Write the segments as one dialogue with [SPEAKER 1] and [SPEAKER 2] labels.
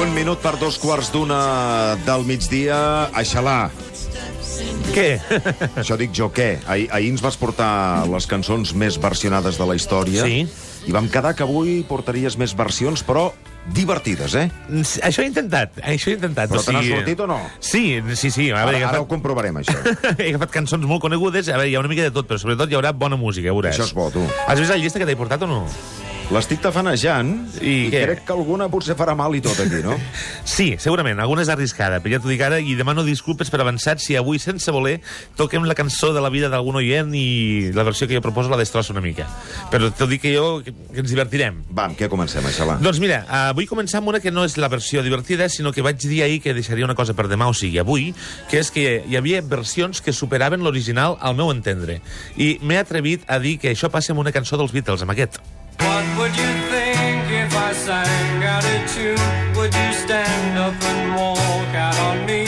[SPEAKER 1] Un minut per 2:15 del migdia. Aixalà.
[SPEAKER 2] Què?
[SPEAKER 1] Això dic jo, què? Ahir ens vas portar les cançons més versionades de la història.
[SPEAKER 2] Sí.
[SPEAKER 1] I vam quedar que avui portaries més versions, però divertides, eh?
[SPEAKER 2] Això he intentat.
[SPEAKER 1] Però te n'ha sortit o no?
[SPEAKER 2] Sí. A veure,
[SPEAKER 1] Ara ho comprovarem, això.
[SPEAKER 2] He agafat cançons molt conegudes. A veure, hi ha una mica de tot, però sobretot hi haurà bona música, ja veuràs.
[SPEAKER 1] Això és bo, tu.
[SPEAKER 2] Has vist la llista que t'he portat o no?
[SPEAKER 1] L'estic tafanejant i
[SPEAKER 2] què?
[SPEAKER 1] crec que alguna potser farà mal i tot aquí, no?
[SPEAKER 2] Sí, segurament. Alguna és arriscada, però ja t'ho dic ara i demano disculpes per avançat si avui, sense voler, toquem la cançó de la vida d'algun oient i la versió que jo proposo la destrossa una mica. Però t'ho dic que ens divertirem.
[SPEAKER 1] Va, amb què comencem, Aixalà?
[SPEAKER 2] Doncs mira, vull començar amb una que no és la versió divertida, sinó que vaig dir ahir que deixaria una cosa per demà, o sigui, avui, que és que hi havia versions que superaven l'original al meu entendre. I m'he atrevit a dir que això passa amb una cançó dels Beatles, amb aquest.
[SPEAKER 3] What would you think if I sang out a tune? Would you stand up and walk out on me?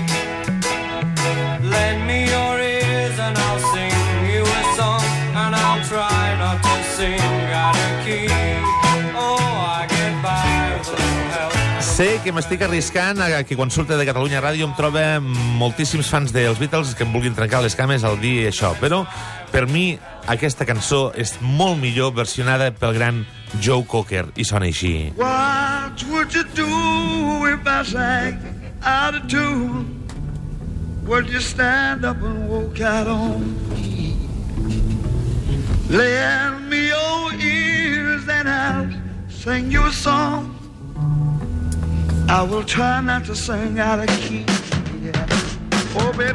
[SPEAKER 3] Lend me your ears and I'll sing you a song, and I'll try not to sing out of key. Oh, I get by with a little help.
[SPEAKER 2] Sé que m'estic arriscant a que quan surte de Catalunya Ràdio em troba moltíssims fans dels Beatles que em vulguin trencar les cames al dir això, però per mi aquesta cançó és molt millor versionada pel gran Joe Cocker i sona així.
[SPEAKER 4] What would you do if I sang out of tune? Would you stand up and walk out on me? Lend me your ears and I'll sing you a song. I will try not to sing out of key. Yeah. Oh, baby,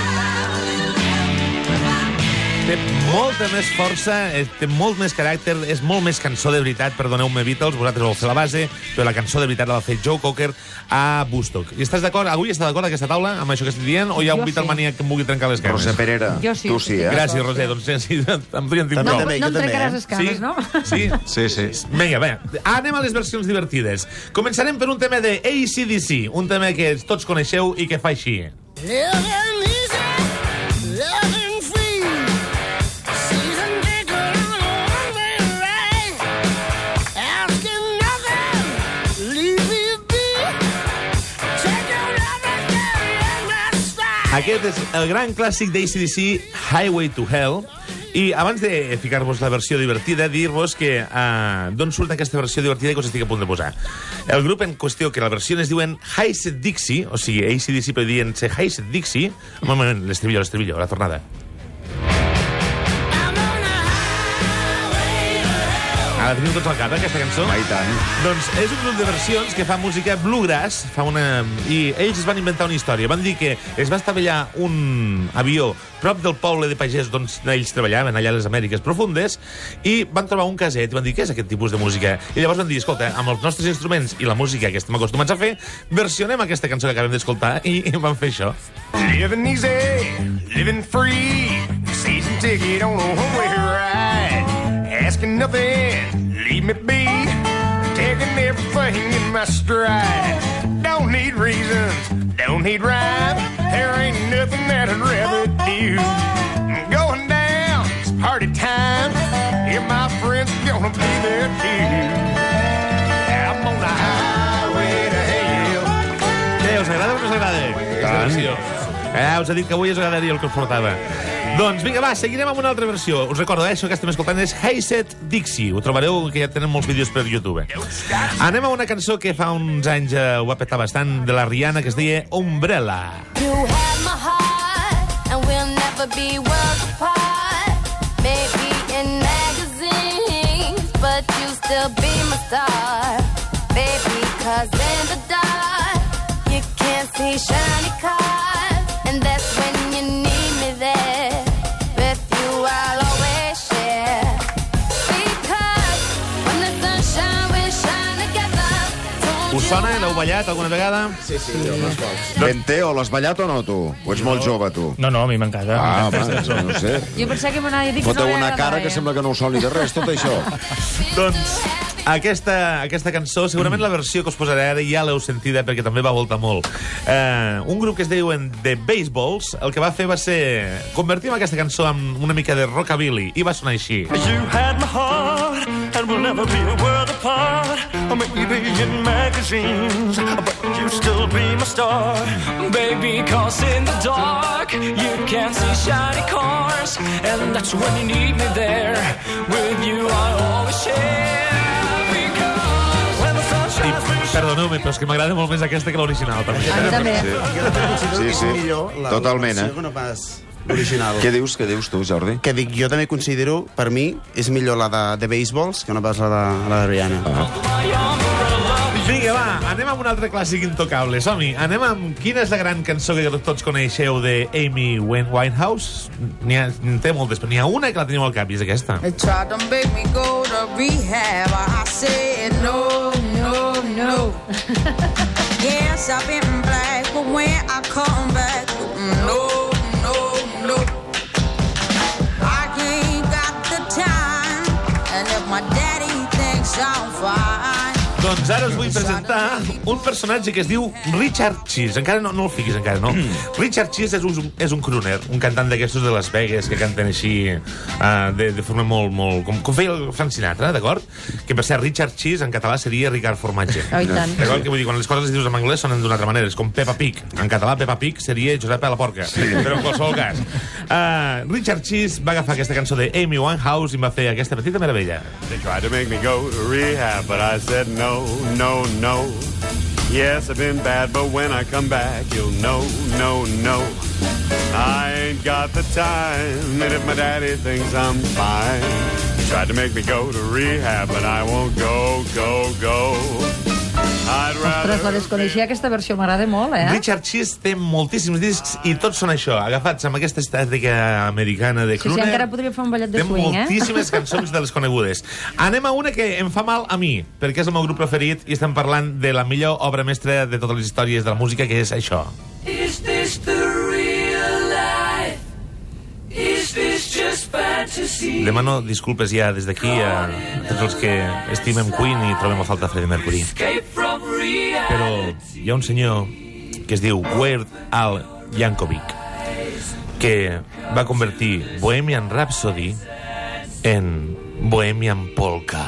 [SPEAKER 2] Té molta més força, té molt més caràcter, és molt més cançó de veritat, perdoneu-me Beatles, vosaltres vau fer la base, però la cançó de veritat la va fer Joe Cocker a Woodstock. I estàs d'acord? Avui està d'acord aquesta taula amb això que estic dient? O hi ha un Beatlemaniac que em vulgui trencar les cames?
[SPEAKER 1] Roser Perera,
[SPEAKER 5] Jo sí,
[SPEAKER 1] tu
[SPEAKER 5] jo
[SPEAKER 1] sí,
[SPEAKER 5] sí.
[SPEAKER 1] eh?
[SPEAKER 2] Gràcies, Roser, doncs sí, amb tu ja en tinc
[SPEAKER 5] No,
[SPEAKER 2] prou.
[SPEAKER 5] no em trencaràs les cames, no?
[SPEAKER 2] Sí?
[SPEAKER 1] Sí.
[SPEAKER 2] Vinga, va. Anem a les versions divertides. Començarem per un tema de AC/DC, un tema que tots coneixeu i que fa així.
[SPEAKER 6] Living easy, living free. Season ticket on a one-way ride. Asking nothing, leave me be. Take your love and carry in my stride.
[SPEAKER 2] Aquest és el gran clàssic d'ACDC, Highway to Hell. I abans de ficar-vos la versió divertida, dir-vos que d'on surt aquesta versió divertida que us estic a punt de posar. El grup en qüestió, que la versió es diuen Hi-Set Dixie, o sigui, AC/DC, però diuen-se Hi-Set Dixie. Un moment, l'estribillo, la tornada. La teniu tots al cap, aquesta cançó?
[SPEAKER 1] I tant.
[SPEAKER 2] Doncs és un grup de versions que fa música bluegrass, i ells es van inventar una història. Van dir que es va estavellar un avió prop del poble de pagès d'on ells treballaven, allà a les Amèriques profundes, i van trobar un caset i van dir, què és aquest tipus de música? I llavors van dir, escolta, amb els nostres instruments i la música que estem acostumats a fer, versionem aquesta cançó que acabem d'escoltar, i van fer això.
[SPEAKER 3] Living easy, living free. Season ticket on a one-way ride. Asking nothing, leave me be. Taking everything in my stride. Don't need reasons, don't need rhyme. There ain't nothing that I'd rather do. I'm going down, it's party time. Yeah, my friends are gonna be there too. I'm on the highway to hell.
[SPEAKER 2] Què, us agrada o no us agrada? Aquesta versió. Us he dit que avui us agradaria el que us portava. Doncs vinga, va, seguirem amb una altra versió. Us recordo, això que estem escoltant és Hi-Set Dixie. Ho trobareu, que ja tenen molts vídeos per YouTube. Anem a una cançó que fa uns anys ho va petar bastant, de la Rihanna, que es deia Umbrella.
[SPEAKER 7] You have my heart, and we'll never be worlds apart. Maybe in magazines, but you still be my star. Baby, 'cause in the dark, you can't see shiny cars. And that's when you need me there. With you I'll always share. Because when the sunshine we shine together.
[SPEAKER 2] Us sona? L'heu ballat alguna vegada?
[SPEAKER 8] Sí, home, pocs.
[SPEAKER 1] Benteo, l'has ballat o no, tu? O ets molt jove, tu?
[SPEAKER 8] No, a mi m'encanta.
[SPEAKER 1] Home, no sé.
[SPEAKER 5] Jo pensava que m'anava a dir que
[SPEAKER 1] Foteu
[SPEAKER 5] no li
[SPEAKER 1] una cara
[SPEAKER 5] agradava,
[SPEAKER 1] que sembla que no us soni de res, tot això.
[SPEAKER 2] Doncs aquesta cançó, segurament la versió que us posaré ara ja l'heu sentida perquè també va voltar molt. Un grup que es diuen The Baseballs, el que va fer va ser convertir aquesta cançó en una mica de rockabilly, i va sonar així.
[SPEAKER 3] You had my heart, and we'll never be a world apart. maybe in magazines, but you still be my star. Baby, 'cause in the dark you can't see shiny cars, and that's when you need me there. With you I always share, because when the sun shines through.
[SPEAKER 2] Perdoneu-me, però és que m'agrada molt més aquesta que l'original.
[SPEAKER 5] A mi també.
[SPEAKER 1] Sí, sí. Totalment,
[SPEAKER 9] que no pas l'original.
[SPEAKER 1] Què dius tu, Jordi?
[SPEAKER 9] Que dic, jo també considero, per mi, és millor la de Baseballs que no pas la de Rihanna.
[SPEAKER 2] Vinga, va, anem amb un altre clàssic intocable. Som-hi, anem amb quina és la gran cançó que tots coneixeu de Amy Winehouse? N'hi té moltes, però n'hi ha una que la teniu al cap, i és aquesta.
[SPEAKER 10] They tried to make me go to rehab. I said no, no, no. Yes, I've been black, but when I come back, no, no, no. I ain't got the time, and if my daddy thinks I'm fine.
[SPEAKER 2] Doncs ara us vull presentar un personatge que es diu Richard Cheese. Encara no el fiquis, encara no. Richard Cheese és un crooner, un cantant d'aquestos de Las Vegas que canten així de forma molt... Com feia el Frank Sinatra, d'acord? Que per ser Richard Cheese en català seria Ricard Formatge.
[SPEAKER 5] Oh, i tant.
[SPEAKER 2] D'acord? Que vull dir, quan les coses les dius en anglès sonen d'una altra manera. És com Peppa Pig. En català Peppa Pig seria Josep a la Porca. Però en qualsevol cas. Richard Cheese va agafar aquesta cançó de Amy Winehouse i va fer aquesta petita meravella.
[SPEAKER 11] They tried to make me go to rehab, but I said no. No, no. Yes, I've been bad, but when I come back, you'll know, no, no. I ain't got the time, and if my daddy thinks I'm fine, he tried to make me go to rehab, but I won't go, go, go.
[SPEAKER 5] Ostres, la desconeixia, aquesta versió m'agrada molt,
[SPEAKER 2] Richard Cheese té moltíssims discs i tots són això, agafats amb aquesta estètica americana de crooner.
[SPEAKER 5] Sí, encara podria fer un ballet de swing,
[SPEAKER 2] Té moltíssimes cançons de les conegudes. Anem a una que em fa mal a mi, perquè és el meu grup preferit i estem parlant de la millor obra mestra de totes les històries de la música, que és això.
[SPEAKER 12] Is this the real life? Is this just fantasy?
[SPEAKER 2] Demano disculpes ja des d'aquí a tots els que estimem Queen i trobem a falta Freddie Mercury. Però hi ha un senyor que es diu Weird Al Yankovic que va convertir Bohemian Rhapsody en Bohemian Polka.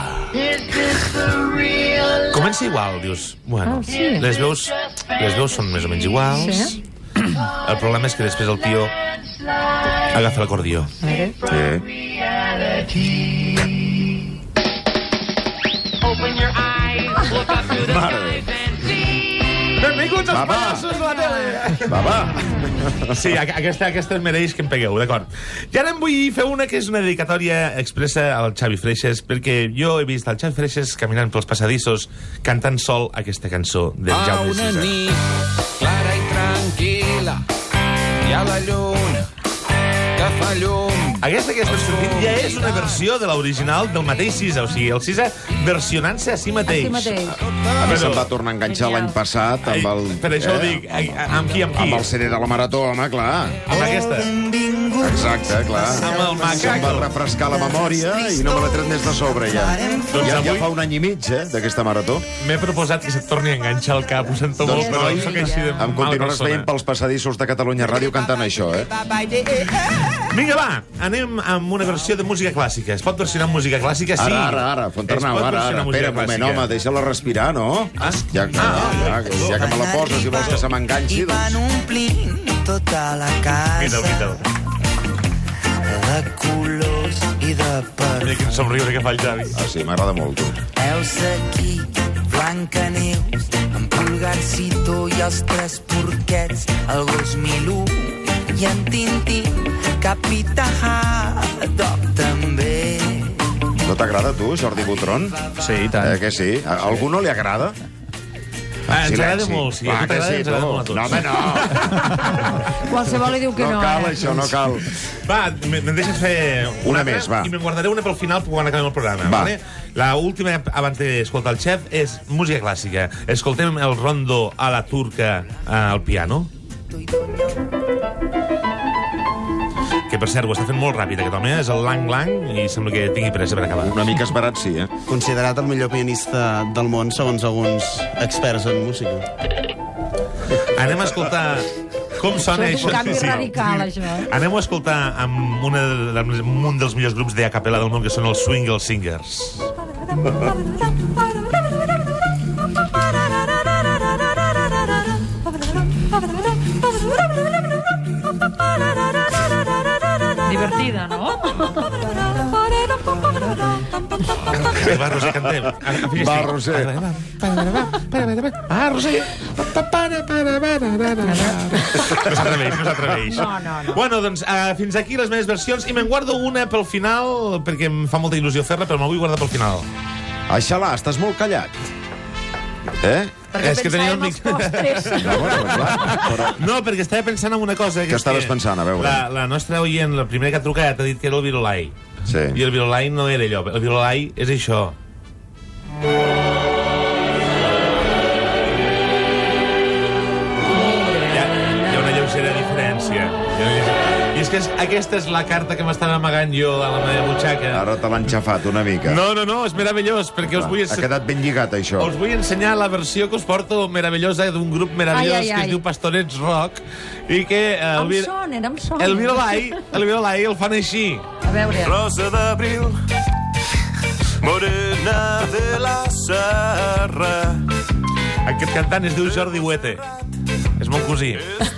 [SPEAKER 2] Comença igual, dius. Bueno, les veus són més o menys iguals.
[SPEAKER 5] Sí.
[SPEAKER 2] El problema és que després el tio agafa l'acordió. Benvinguts als pallassos de la tele!
[SPEAKER 1] Va.
[SPEAKER 2] Sí, aquesta es mereix que em pegueu, d'acord. I ara em vull fer una que és una dedicatòria expressa al Xavi Freixes, perquè jo he vist el Xavi Freixes caminant pels passadissos cantant sol aquesta cançó del Jaume Sisa.
[SPEAKER 12] Una nit clara i tranquil·la hi ha la lluna que fa llum.
[SPEAKER 2] Aquesta que estem sentint ja és una versió de l'original del mateix Sisa, o sigui, el Sisa versionant-se a si mateix.
[SPEAKER 1] A més, se'n va tornar a enganxar l'any passat amb el...
[SPEAKER 2] Per això ho dic, amb qui?
[SPEAKER 1] Amb el CD de la Marató, home, clar.
[SPEAKER 2] Amb aquesta.
[SPEAKER 1] Exacte, clar.
[SPEAKER 2] Amb el macaco.
[SPEAKER 1] Se'm va refrescar la memòria i no me l'he tret més de sobre, ja. Ja fa un any i mig, d'aquesta Marató.
[SPEAKER 2] M'he proposat que se't torni a enganxar al cap, ho sento molt, però soc així de
[SPEAKER 1] em continuaràs veient pels passadissos de Catalunya Ràdio cantant això,
[SPEAKER 2] Vinga, va, anem amb una versió de música clàssica. Es pot versionar música clàssica? Sí.
[SPEAKER 1] Ara, Fontarnau, ara. Espera un moment, home, deixa-la respirar, no? Ja que me la poses i vols que se m'enganxi, doncs...
[SPEAKER 12] I van omplint tota la casa de colors i de perfums.
[SPEAKER 2] Mira quin somriure que fa el Javi.
[SPEAKER 1] Sí, m'agrada molt, tu.
[SPEAKER 12] Elsa aquí, Blancaneus, en Pulgarcito i els tres porquets, el gos Milú i en Tintín, Capità Haddock també.
[SPEAKER 1] No t'agrada, tu, Jordi Butron?
[SPEAKER 8] Sí, i tant.
[SPEAKER 1] Que sí? A algú no li agrada?
[SPEAKER 2] Ens agrada molt, sí.
[SPEAKER 1] Clar que sí, tu.
[SPEAKER 2] No,
[SPEAKER 1] home, no.
[SPEAKER 5] Qualsevol li diu que no.
[SPEAKER 1] No cal, això, no cal.
[SPEAKER 2] Va, me'n deixes fer
[SPEAKER 1] una més, va.
[SPEAKER 2] I me'n guardaré una pel final quan acabem el programa. Vale? La última, abans d'escoltar el xef, és música clàssica. Escoltem el rondo a la turca al piano. Que, per cert, ho està fent molt ràpid, aquest home. És el Lang Lang i sembla que tingui pressa per acabar.
[SPEAKER 1] Una mica esperat, sí,
[SPEAKER 9] Considerat el millor pianista del món, segons alguns experts en música.
[SPEAKER 2] Anem a escoltar com sona
[SPEAKER 5] Això és
[SPEAKER 2] això.
[SPEAKER 5] un canvi radical, això.
[SPEAKER 2] Anem a escoltar amb un dels millors grups de a capella del món, que són els Swingle Singers. Va, Roser, cantem.
[SPEAKER 1] Va, Roser.
[SPEAKER 2] Ah, Roser. No s'atreveix.
[SPEAKER 5] No.
[SPEAKER 2] Bueno, doncs, fins aquí les meves versions, i me'n guardo una pel final, perquè em fa molta il·lusió fer-la, però me'l vull guardar pel final.
[SPEAKER 1] Aixalà, estàs molt callat.
[SPEAKER 5] Perquè
[SPEAKER 2] És que tenia
[SPEAKER 5] pensàvem els postres.
[SPEAKER 2] No, perquè estava pensant en una cosa.
[SPEAKER 1] Què estaves pensant, a veure?
[SPEAKER 2] La nostra oient, la primera que ha trucat, ha dit que era el virolai.
[SPEAKER 1] Sí.
[SPEAKER 2] I el virolai no era allò. El virolai és això. Hi ha una lleugera diferència. I és que aquesta és la carta que m'estava amagant jo a la meva butxaca.
[SPEAKER 1] Ara te l'han xafat una mica.
[SPEAKER 2] No, és meravellós, perquè us vull...
[SPEAKER 1] Ha quedat ben lligat, això.
[SPEAKER 2] Us vull ensenyar la versió que us porto meravellosa d'un grup meravellós que es diu Pastorets Rock, i que...
[SPEAKER 5] Em sona.
[SPEAKER 2] El virolai el fan així.
[SPEAKER 5] A veure.
[SPEAKER 3] Rosa d'abril, morena de la serra.
[SPEAKER 2] Aquest cantant es diu Jordi Huete. És mon cosí.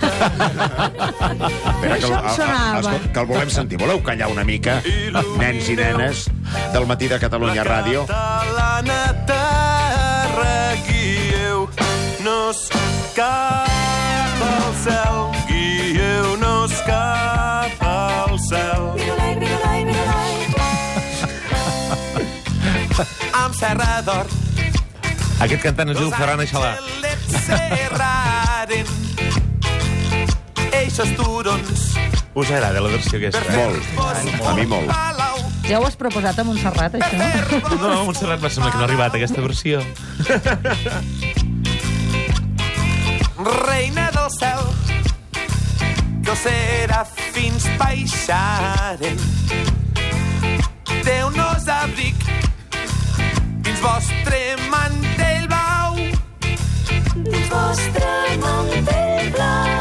[SPEAKER 1] Espera, que el volem sentir. Voleu callar una mica, nens i nenes del Matí de Catalunya Ràdio?
[SPEAKER 3] Catalana terra, guieu-nos cap al cel, guieu-nos cap al cel. Amb serra d'or,
[SPEAKER 2] Aquest cantant es diu Ferran Aixalà.
[SPEAKER 3] Eixos turons.
[SPEAKER 2] Us agrada la versió aquesta?
[SPEAKER 1] Molt. A mi molt.
[SPEAKER 5] Ja ho has proposat a Montserrat, això?
[SPEAKER 2] No, a Montserrat va semblar que no ha arribat aquesta versió.
[SPEAKER 3] Reina del cel, que els serafins baixaren. Déu-nos abric dins vostre mantell blau. Dins vostre mantell blau.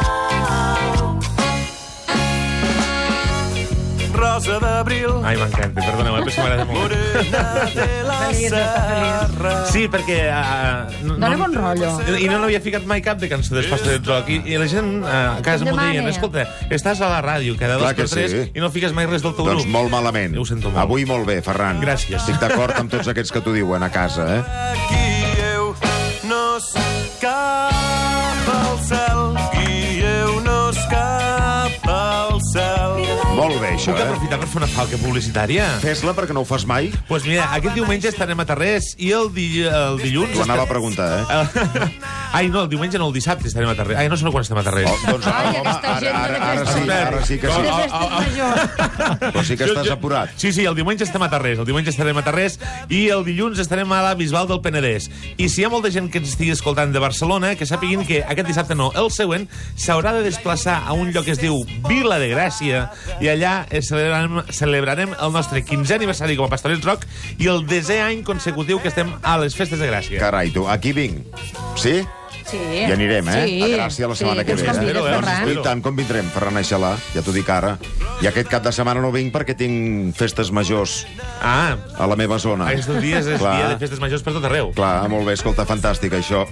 [SPEAKER 3] Rosa d'abril.
[SPEAKER 2] Ai, m'encanta, perdoneu, però que m'agrada molt.
[SPEAKER 3] Morena de la serra.
[SPEAKER 2] Sí, perquè...
[SPEAKER 5] Dóna bon rotllo.
[SPEAKER 2] I no n'havia ficat mai cap de cançó dels Pastorets Rock. I la gent a casa m'ho deien, escolta, estàs a la ràdio cada dos per tres i no fiques mai res del teu grup.
[SPEAKER 1] Doncs molt malament.
[SPEAKER 2] Ho sento molt.
[SPEAKER 1] Avui molt bé, Ferran.
[SPEAKER 2] Gràcies.
[SPEAKER 1] Estic d'acord amb tots aquests que t'ho diuen a casa,
[SPEAKER 3] Guieu-nos cap al cel, guieu-nos cap al cel.
[SPEAKER 1] Molt bé, això,
[SPEAKER 2] Puc aprofitar per fer una falca publicitària?
[SPEAKER 1] Fes-la perquè no ho fas mai.
[SPEAKER 2] Doncs pues mira, aquest diumenge estarem a Tarrés i el dilluns...
[SPEAKER 1] Ho anava a preguntar,
[SPEAKER 2] Ai, no, el diumenge no, el dissabte estarem a Tarrés. Ai, no sé quan estem a Tarrés.
[SPEAKER 1] Doncs, ara sí que sí. Però sí que estàs apurat.
[SPEAKER 2] Sí, el diumenge estem a Tarrés. El diumenge estarem a Tarrés i el dilluns estarem a la Bisbal del Penedès. I si hi ha molta gent que ens estigui escoltant de Barcelona, que sàpiguin que aquest dissabte no, el següent, s'haurà de desplaçar a un lloc que es diu Vila de Gràcia i allà celebrarem el nostre 15è aniversari com a Pastorets Rock i el 10è any consecutiu que estem a les Festes de Gràcia.
[SPEAKER 1] Carai, tu, aquí vinc. Sí?
[SPEAKER 5] Sí.
[SPEAKER 1] Hi anirem, a Gràcia la setmana que ve. I tant, com vindrem, Ferran Aixalà, ja t'ho dic ara. I aquest cap de setmana no vinc perquè tinc festes majors a la meva zona.
[SPEAKER 2] Aquests dies és dia de festes majors per tot arreu.
[SPEAKER 1] Clar, molt bé, escolta, fantàstic, això.